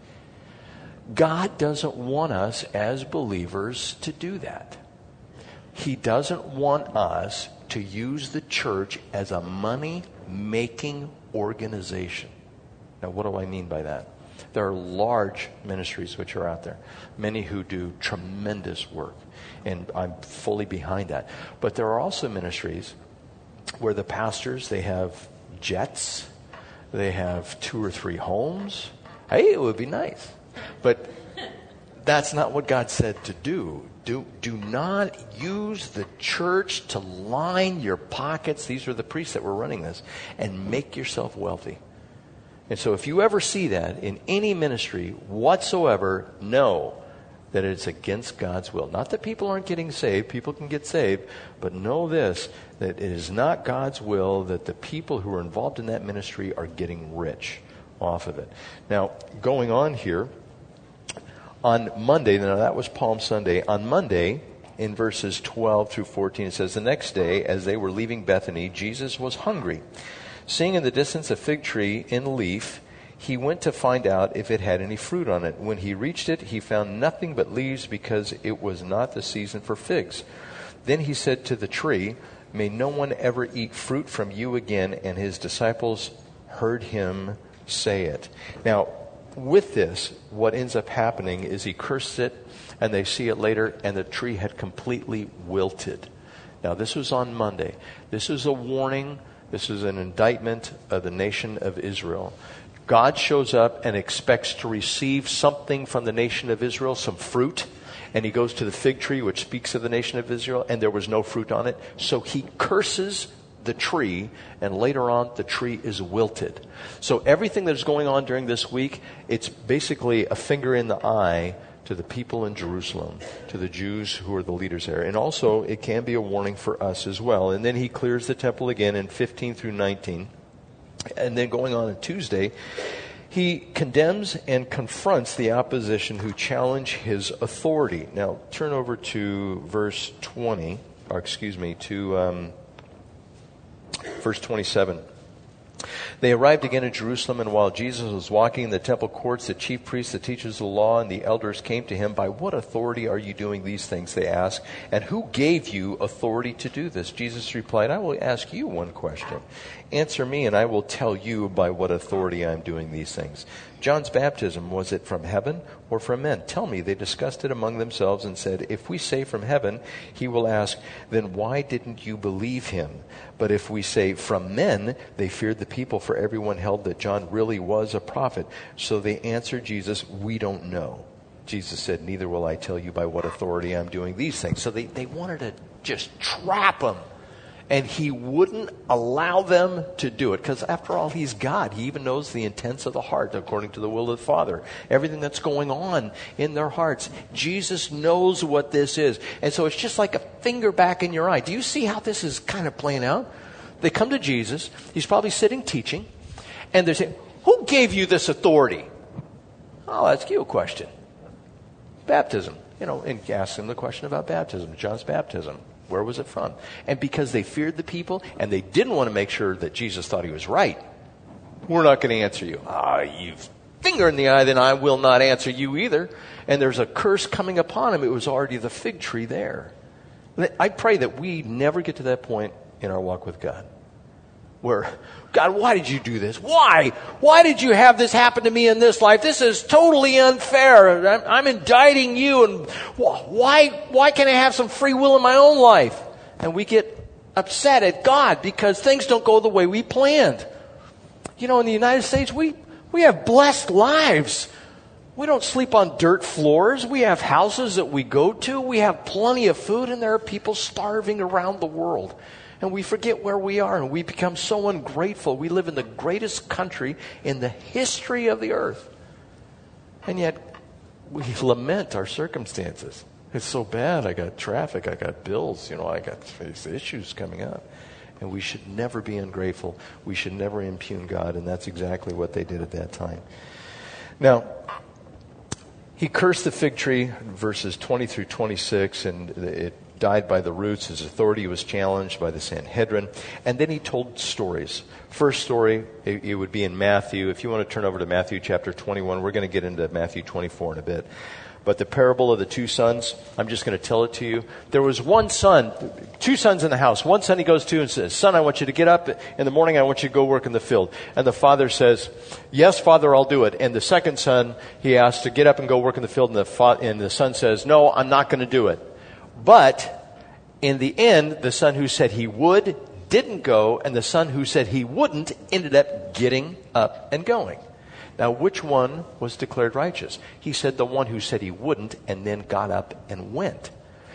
A: God doesn't want us as believers to do that. He doesn't want us to use the church as a money-making organization. Now, what do I mean by that? There are large ministries which are out there, many who do tremendous work, and I'm fully behind that. But there are also ministries where the pastors, they have jets, they have two or three homes. Hey, it would be nice. But that's not what God said to do. Do, do not use the church to line your pockets. These are the priests that were running this, and make yourself wealthy. And so if you ever see that in any ministry whatsoever, know that it's against God's will. Not that people aren't getting saved. People can get saved. But know this, that it is not God's will that the people who are involved in that ministry are getting rich off of it. Now, going on here, on Monday, now that was Palm Sunday. On Monday, in verses twelve through fourteen, it says, the next day, as they were leaving Bethany, Jesus was hungry. Seeing in the distance a fig tree in leaf, he went to find out if it had any fruit on it. When he reached it, he found nothing but leaves, because it was not the season for figs. Then he said to the tree, may no one ever eat fruit from you again. And his disciples heard him say it. Now, with this, what ends up happening is he cursed it, and they see it later, and the tree had completely wilted. Now, this was on Monday. This is a warning. This is an indictment of the nation of Israel. God shows up and expects to receive something from the nation of Israel, some fruit. And he goes to the fig tree, which speaks of the nation of Israel, and there was no fruit on it. So he curses the tree, and later on, the tree is wilted. So everything that is going on during this week, it's basically a finger in the eye to the people in Jerusalem, to the Jews who are the leaders there. And also, it can be a warning for us as well. And then he clears the temple again in fifteen through nineteen. And then going on on Tuesday, he condemns and confronts the opposition who challenge his authority. Now, turn over to verse twenty, or excuse me, to um, verse twenty-seven. They arrived again in Jerusalem, and while Jesus was walking in the temple courts, the chief priests, the teachers of the law, and the elders came to him. By what authority are you doing these things, they asked, and who gave you authority to do this? Jesus replied, I will ask you one question. Answer me, and I will tell you by what authority I am doing these things. John's baptism, was it from heaven or from men? Tell me. They discussed it among themselves and said, if we say from heaven, he will ask, then why didn't you believe him? But if we say from men, they feared the people, for everyone held that John really was a prophet. So they answered Jesus, we don't know. Jesus said, neither will I tell you by what authority I'm doing these things. So they, they wanted to just trap him And he wouldn't allow them to do it. Because after all, he's God. He even knows the intents of the heart according to the will of the Father. Everything that's going on in their hearts. Jesus knows what this is. And so it's just like a finger back in your eye. Do you see how this is kind of playing out? They come to Jesus. He's probably sitting teaching. And they're saying, who gave you this authority? Oh, that's you a question. Baptism. You know, and ask him the question about baptism. John's baptism. Where was it from? And because they feared the people and they didn't want to make sure that Jesus thought he was right, we're not going to answer you. Ah, you finger in the eye, then I will not answer you either. And there's a curse coming upon him. It was already the fig tree there. I pray that we never get to that point in our walk with God. Where, God, why did you do this? Why? Why did you have this happen to me in this life? This is totally unfair. I'm, I'm indicting you. And why, why can't I have some free will in my own life? And we get upset at God because things don't go the way we planned. You know, in the United States, we, we have blessed lives. We don't sleep on dirt floors. We have houses that we go to. We have plenty of food, and there are people starving around the world. And we forget where we are, and we become so ungrateful. We live in the greatest country in the history of the earth. And yet, we lament our circumstances. It's so bad. I got traffic. I got bills. You know, I got these issues coming up. And we should never be ungrateful. We should never impugn God. And that's exactly what they did at that time. Now, he cursed the fig tree, verses twenty through twenty-six, and it died by the roots. His authority was challenged by the Sanhedrin. And then he told stories. First story, it, it would be in Matthew. If you want to turn over to Matthew chapter twenty-one, we're going to get into Matthew twenty-four in a bit. But the parable of the two sons, I'm just going to tell it to you. There was one son, two sons in the house. One son he goes to and says, son, I want you to get up in the morning. I want you to go work in the field. And the father says, yes, father, I'll do it. And the second son, he asks to get up and go work in the field. And the, fa- and the son says, no, I'm not going to do it. But in the end, the son who said he would didn't go. And the son who said he wouldn't ended up getting up and going. Now, which one was declared righteous? He said the one who said he wouldn't and then got up and went.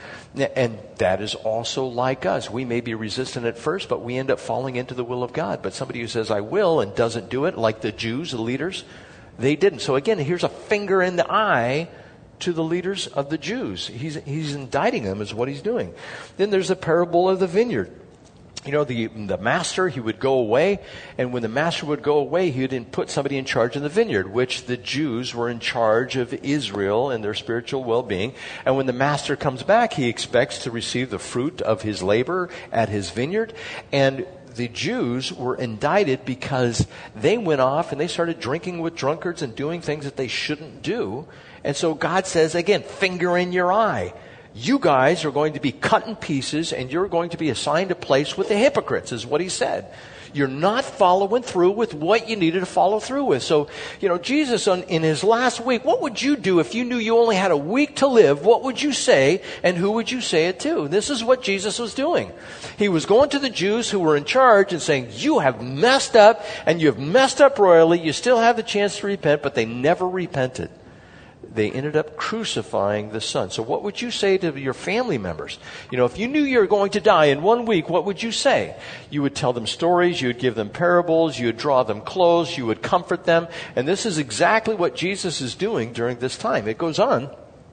A: And that is also like us. We may be resistant at first, but we end up falling into the will of God. But somebody who says, I will, and doesn't do it, like the Jews, the leaders, they didn't. So again, here's a finger in the eye to the leaders of the Jews. He's, he's indicting them is what he's doing. Then there's the parable of the vineyard. You know, the the master, he would go away, and when the master would go away, he would put somebody in charge of the vineyard, which the Jews were in charge of Israel and their spiritual well-being. And when the master comes back, he expects to receive the fruit of his labor at his vineyard. And the Jews were indicted because they went off and they started drinking with drunkards and doing things that they shouldn't do. And so God says, again, finger in your eye. You guys are going to be cut in pieces and you're going to be assigned a place with the hypocrites, is what he said. You're not following through with what you needed to follow through with. So, you know, Jesus on, in his last week, what would you do if you knew you only had a week to live? What would you say and who would you say it to? This is what Jesus was doing. He was going to the Jews who were in charge and saying, you have messed up and you have messed up royally. You still have the chance to repent, but they never repented. They ended up crucifying the Son. So what would you say to your family members? You know, if you knew you were going to die in one week, what would you say? You would tell them stories, you would give them parables, you would draw them close, you would comfort them. And this is exactly what Jesus is doing during this time. It goes on.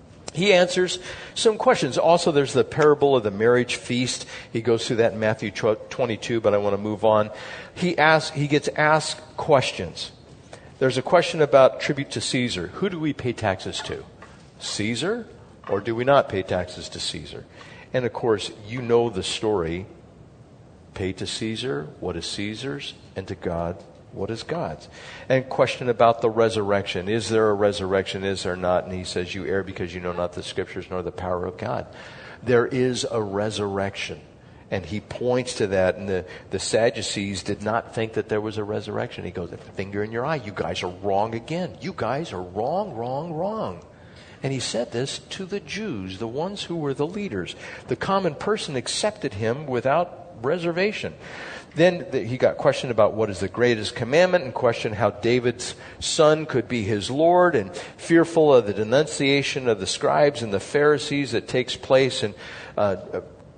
A: He answers some questions. Also, there's the parable of the marriage feast. He goes through that in Matthew twenty-two, but I want to move on. He asks, he gets asked questions. There's a question about tribute to Caesar. Who do we pay taxes to? Caesar? Or do we not pay taxes to Caesar? And of course, you know the story. Pay to Caesar what is Caesar's, and to God what is God's. And question about the resurrection. Is there a resurrection? Is there not? And he says, you err because you know not the scriptures nor the power of God. There is a resurrection. And he points to that, and the, the Sadducees did not think that there was a resurrection. He goes, finger in your eye, you guys are wrong again. You guys are wrong, wrong, wrong. And he said this to the Jews, the ones who were the leaders. The common person accepted him without reservation. Then the, he got questioned about what is the greatest commandment, and questioned how David's son could be his Lord, and fearful of the denunciation of the scribes and the Pharisees that takes place, and uh,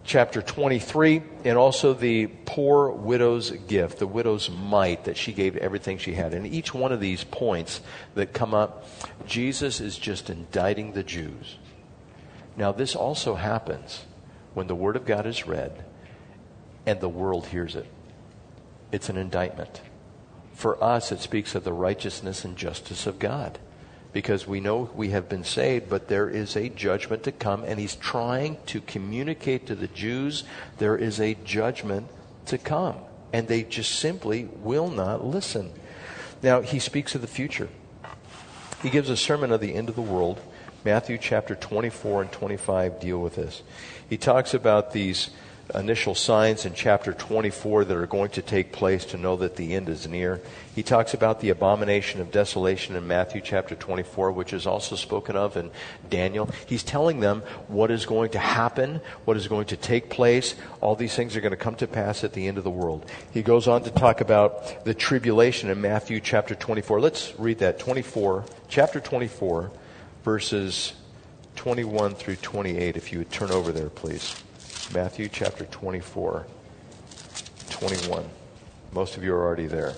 A: chapter twenty-three, and also the poor widow's gift, the widow's mite, that she gave everything she had. And each one of these points that come up, Jesus is just indicting the Jews. Now, this also happens when the Word of God is read and the world hears it. It's an indictment. For us, it speaks of the righteousness and justice of God, because we know we have been saved, but there is a judgment to come, and he's trying to communicate to the Jews there is a judgment to come, and they just simply will not listen. Now, he speaks of the future. He gives a sermon of the end of the world. Matthew chapter twenty-four and twenty-five deal with this. He talks about these initial signs in chapter twenty-four that are going to take place to know that the end is near. He talks about the abomination of desolation in Matthew chapter twenty-four, which is also spoken of in Daniel. He's telling them what is going to happen, what is going to take place. All these things are going to come to pass at the end of the world. He goes on to talk about the tribulation in Matthew chapter twenty-four. Let's read that. twenty-four, chapter twenty-four, verses twenty-one through twenty-eight, if you would turn over there, please. Matthew chapter twenty-four, twenty-one. Most of you are already there.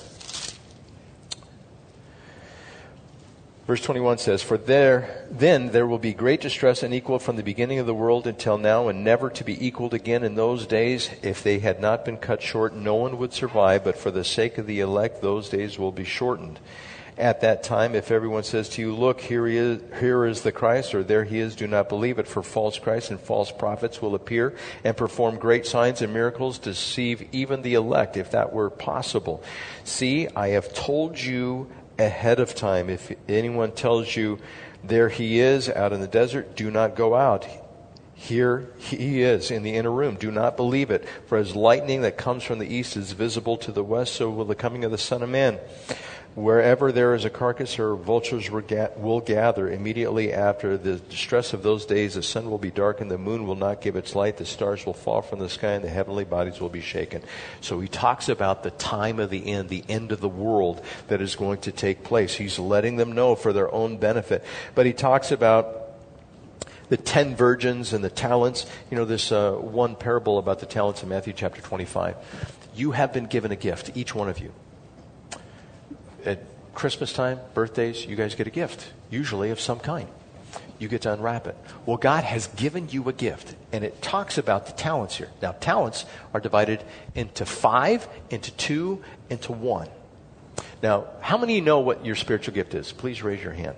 A: Verse twenty-one says, For there, then there will be great distress unequaled from the beginning of the world until now, and never to be equaled again. In those days, if they had not been cut short, no one would survive, but for the sake of the elect, those days will be shortened. At that time, if everyone says to you, Look, here he is, here is the Christ, or there he is, do not believe it, for false Christs and false prophets will appear and perform great signs and miracles to deceive even the elect, if that were possible. See, I have told you ahead of time. If anyone tells you, there he is out in the desert, do not go out. Here he is in the inner room. Do not believe it. For as lightning that comes from the east is visible to the west, so will the coming of the Son of Man. Wherever there is a carcass, or vultures will gather. Immediately after the distress of those days, the sun will be darkened, the moon will not give its light, the stars will fall from the sky, and the heavenly bodies will be shaken. So he talks about the time of the end, the end of the world that is going to take place. He's letting them know for their own benefit. But he talks about the ten virgins and the talents. You know, this uh, one parable about the talents in Matthew chapter twenty-five. You have been given a gift, each one of you. At Christmas time, birthdays, you guys get a gift, usually of some kind. You get to unwrap it. Well, God has given you a gift, and it talks about the talents here. Now, talents are divided into five, into two, into one. Now, how many of you know what your spiritual gift is? Please raise your hand.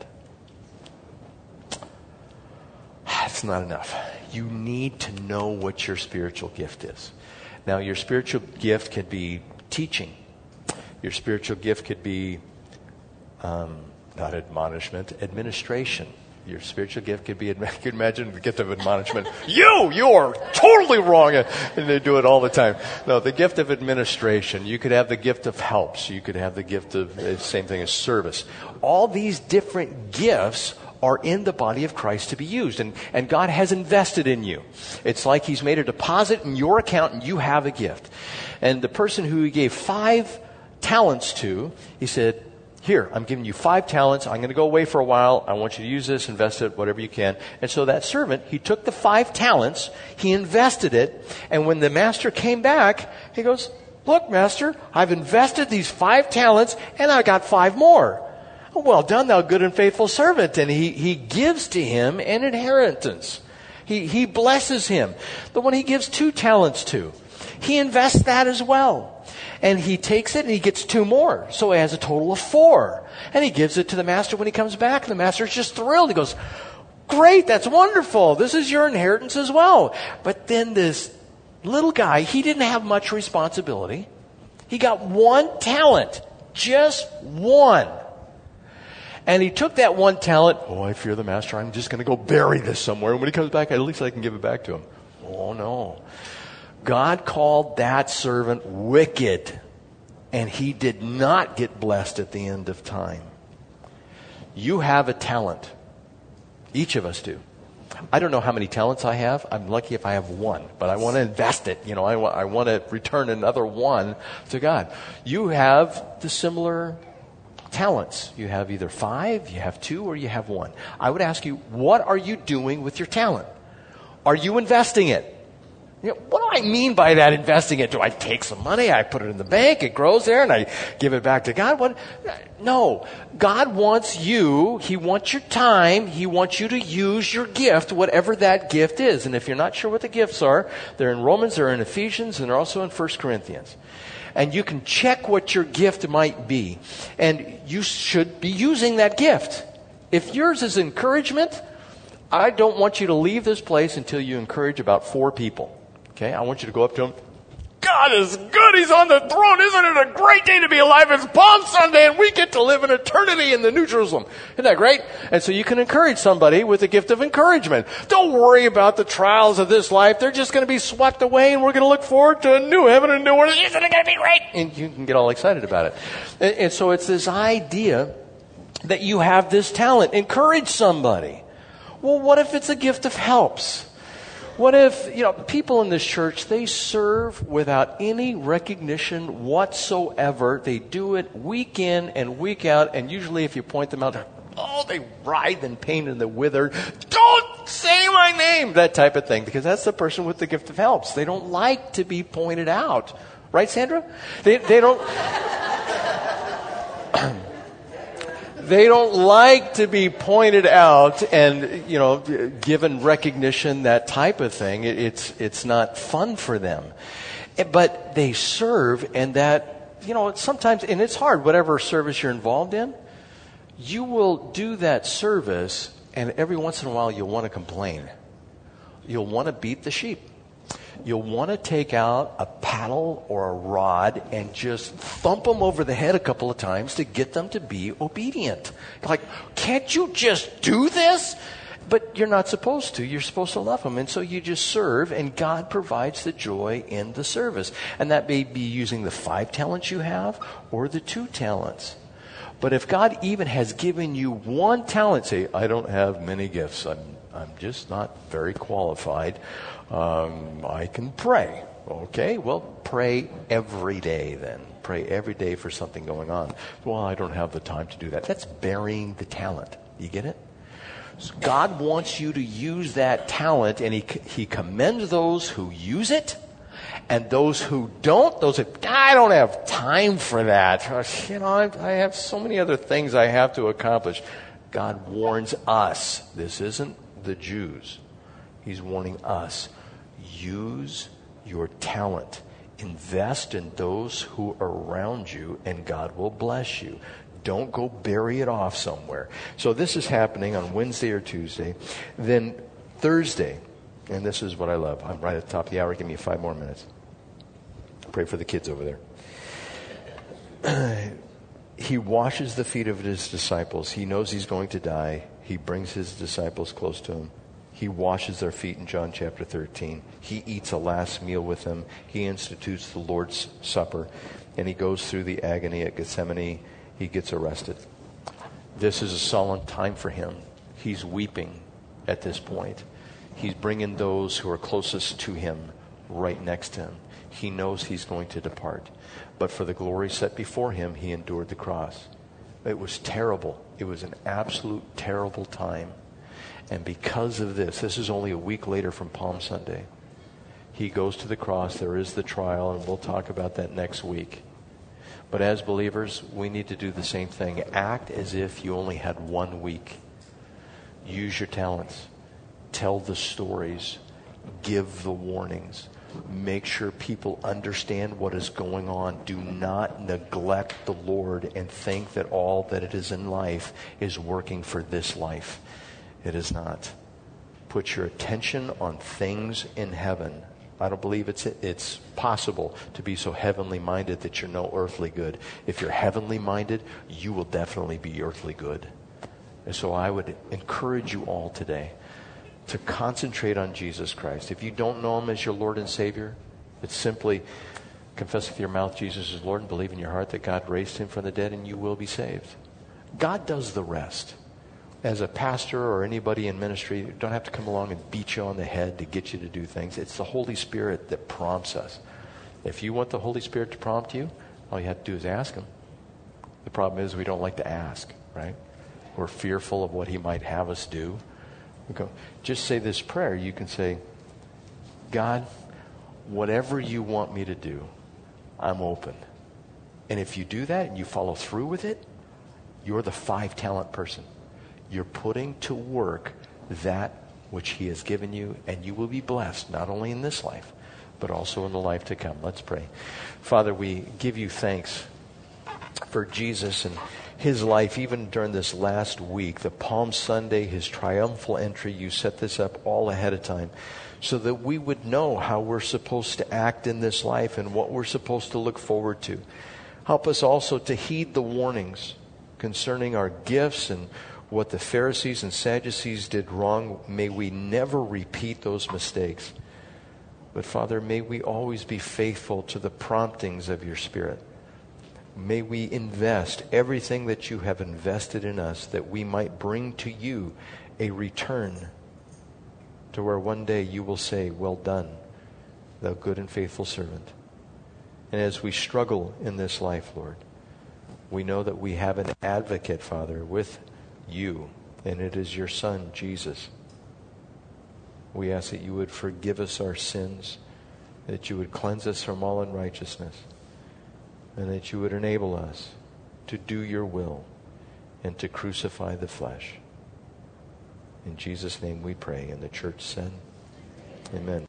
A: That's not enough. You need to know what your spiritual gift is. Now, your spiritual gift could be teaching. Your spiritual gift could be, um, not admonishment, administration. Your spiritual gift could be, you can imagine the gift of admonishment. you, you are totally wrong. And they do it all the time. No, the gift of administration. You could have the gift of helps. You could have the gift of, the same thing as service. All these different gifts are in the body of Christ to be used. And, and God has invested in you. It's like he's made a deposit in your account and you have a gift. And the person who he gave five talents to, he said, here, I'm giving you five talents. I'm going to go away for a while. I want you to use this, invest it, whatever you can. And so that servant, he took the five talents, he invested it, and when the master came back, he goes, look, master, I've invested these five talents, and I got five more. Well done, thou good and faithful servant. And he, he gives to him an inheritance. He, he blesses him. The one he gives two talents to, he invests that as well. And he takes it and he gets two more. So he has a total of four. And he gives it to the master when he comes back. And the master's just thrilled. He goes, great, that's wonderful. This is your inheritance as well. But then this little guy, he didn't have much responsibility. He got one talent. Just one. And he took that one talent. Oh, I fear the master. I'm just going to go bury this somewhere. And when he comes back, at least I can give it back to him. Oh, no. God called that servant wicked, and he did not get blessed at the end of time. You have a talent. Each of us do. I don't know how many talents I have. I'm lucky if I have one, but I want to invest it. You know, I want, I want to return another one to God. You have the similar talents. You have either five, you have two, or you have one. I would ask you, what are you doing with your talent? Are you investing it? You know, what do I mean by that, investing it? Do I take some money, I put it in the bank, it grows there, and I give it back to God? What? No. God wants you, He wants your time, He wants you to use your gift, whatever that gift is. And if you're not sure what the gifts are, they're in Romans, they're in Ephesians, and they're also in First Corinthians. And you can check what your gift might be. And you should be using that gift. If yours is encouragement, I don't want you to leave this place until you encourage about four people. Okay, I want you to go up to him. God is good. He's on the throne. Isn't it a great day to be alive? It's Palm Sunday and we get to live in eternity in the New Jerusalem. Isn't that great? And so you can encourage somebody with the gift of encouragement. Don't worry about the trials of this life. They're just going to be swept away and we're going to look forward to a new heaven and new earth. Isn't it going to be great? And you can get all excited about it. And, and so it's this idea that you have this talent. Encourage somebody. Well, what if it's a gift of helps? What if, you know, people in this church, they serve without any recognition whatsoever. They do it week in and week out, and usually if you point them out, oh, they writhe in pain and they're withered. Don't say my name! That type of thing, because that's the person with the gift of helps. They don't like to be pointed out. Right, Sandra? They, they don't... They don't like to be pointed out and, you know, given recognition, that type of thing. It, it's it's not fun for them. But they serve, and that, you know, sometimes, and it's hard, whatever service you're involved in, you will do that service, and every once in a while you'll want to complain. You'll want to beat the sheep. You'll want to take out a paddle or a rod and just thump them over the head a couple of times to get them to be obedient. Like, can't you just do this? But you're not supposed to. You're supposed to love them. And so you just serve, and God provides the joy in the service. And that may be using the five talents you have or the two talents. But if God even has given you one talent, say, I don't have many gifts. I'm, I'm just not very qualified. Um, I can pray. Okay, well, pray every day then. Pray every day for something going on. Well, I don't have the time to do that. That's burying the talent. You get it? So God wants you to use that talent, and he, he commends those who use it, and those who don't, those who, I don't have time for that. You know, I, I have so many other things I have to accomplish. God warns us. This isn't the Jews. He's warning us. Use your talent. Invest in those who are around you, and God will bless you. Don't go bury it off somewhere. So this is happening on Wednesday or Tuesday. Then Thursday, and this is what I love. I'm right at the top of the hour. Give me five more minutes. Pray for the kids over there. He washes the feet of his disciples. He knows he's going to die. He brings his disciples close to him. He washes their feet in John chapter thirteen. He eats a last meal with them. He institutes the Lord's Supper. And he goes through the agony at Gethsemane. He gets arrested. This is a solemn time for him. He's weeping at this point. He's bringing those who are closest to him right next to him. He knows he's going to depart. But for the glory set before him, he endured the cross. It was terrible. It was an absolute terrible time. And because of this, this is only a week later from Palm Sunday. He goes to the cross. There is the trial, and we'll talk about that next week. But as believers, we need to do the same thing. Act as if you only had one week. Use your talents. Tell the stories. Give the warnings. Make sure people understand what is going on. Do not neglect the Lord and think that all that it is in life is working for this life. It is not. Put your attention on things in heaven. I don't believe it's it's possible to be so heavenly minded that you're no earthly good. If you're heavenly minded, you will definitely be earthly good. And so I would encourage you all today to concentrate on Jesus Christ. If you don't know him as your Lord and Savior, it's simply confess with your mouth Jesus is Lord and believe in your heart that God raised him from the dead, and you will be saved. God does the rest. As a pastor or anybody in ministry, you don't have to come along and beat you on the head to get you to do things. It's the Holy Spirit that prompts us. If you want the Holy Spirit to prompt you, all you have to do is ask him. The problem is we don't like to ask, right? We're fearful of what he might have us do. We go, just say this prayer. You can say, God, whatever you want me to do, I'm open. And if you do that and you follow through with it, you're the five talent person. You're putting to work that which he has given you, and you will be blessed, not only in this life, but also in the life to come. Let's pray. Father, we give you thanks for Jesus and his life, even during this last week, the Palm Sunday, his triumphal entry. You set this up all ahead of time so that we would know how we're supposed to act in this life and what we're supposed to look forward to. Help us also to heed the warnings concerning our gifts and what the Pharisees and Sadducees did wrong. May we never repeat those mistakes. But Father, may we always be faithful to the promptings of your Spirit. May we invest everything that you have invested in us, that we might bring to you a return to where one day you will say, well done, thou good and faithful servant. And as we struggle in this life, Lord, we know that we have an advocate, Father, with you, and it is your Son, Jesus. We ask that you would forgive us our sins, that you would cleanse us from all unrighteousness, and that you would enable us to do your will and to crucify the flesh. In Jesus' name we pray. And the church said, amen.